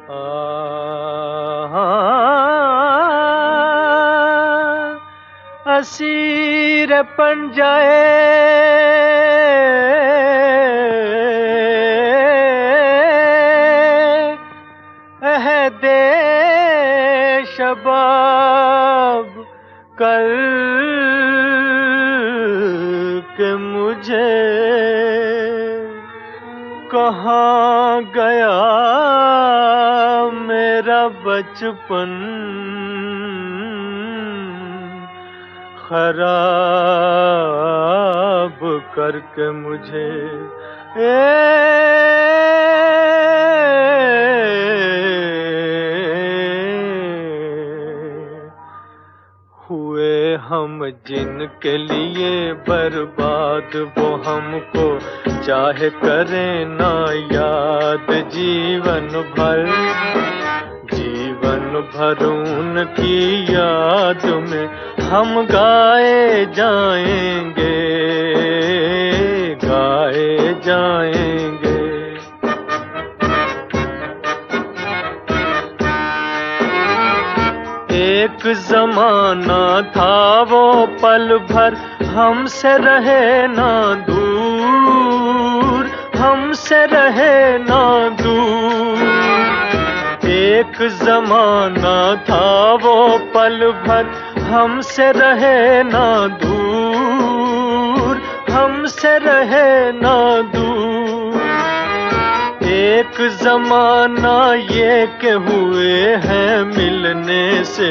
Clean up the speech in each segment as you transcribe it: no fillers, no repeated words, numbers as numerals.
Asir पंजाए अहदे शबाब कर के मुझे कहाँ गया मेरा बचपन खराब करके मुझे हुए हम जिनके लिए बर्बाद वो हमको चाहे करें ना याद जीवन भर उनकी याद में हम गाए जाएंगे एक जमाना था वो पल भर हमसे रहे ना दूर एक जमाना था वो पल भर हमसे रहे ना दूर एक जमाना ये के हुए हैं मिलने से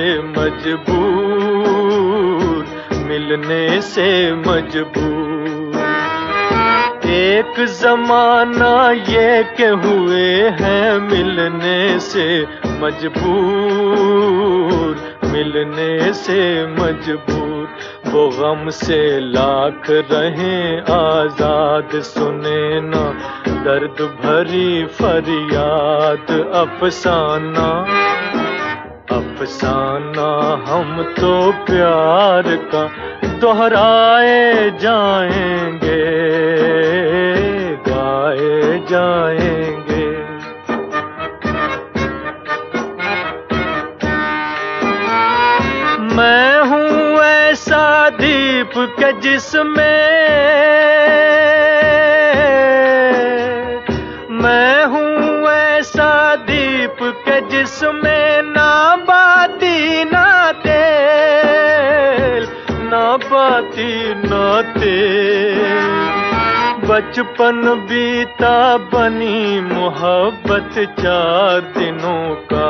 मजबूर एक जमाना ये के हुए हैं मिलने से मजबूर वो गम से लाख रहें आजाद सुने ना दर्द भरी फरियाद अफसाना हम तो प्यार का दोहराए जाएंगे गाए जाएंगे मैं हूँ ऐसा दीप के जिसमें ना बाती ना तेल बचपन बीता बनी मोहब्बत 4 दिनों का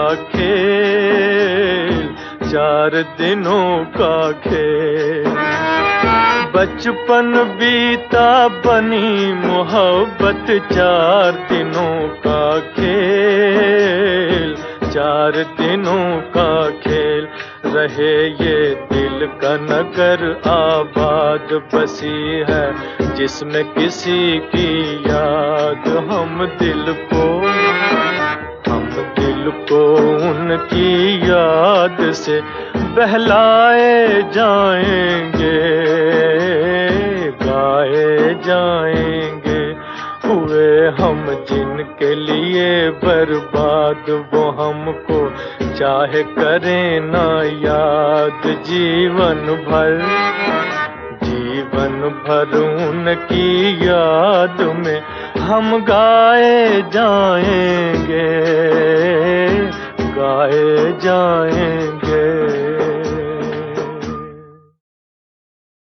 खेल बचपन बीता बनी मोहब्बत 4 दिनों का खेल 4 दिनों का खेल रहे ये दिल का नगर आबाद बसी है जिसमें किसी की याद हम दिल को उनकी याद से बहलाए जाएंगे गाए जाएंगे हुए हम जिनके लिए बर्बाद वो हमको चाहे करें ना याद जीवन भर उनकी याद में हम गाए जाएंगे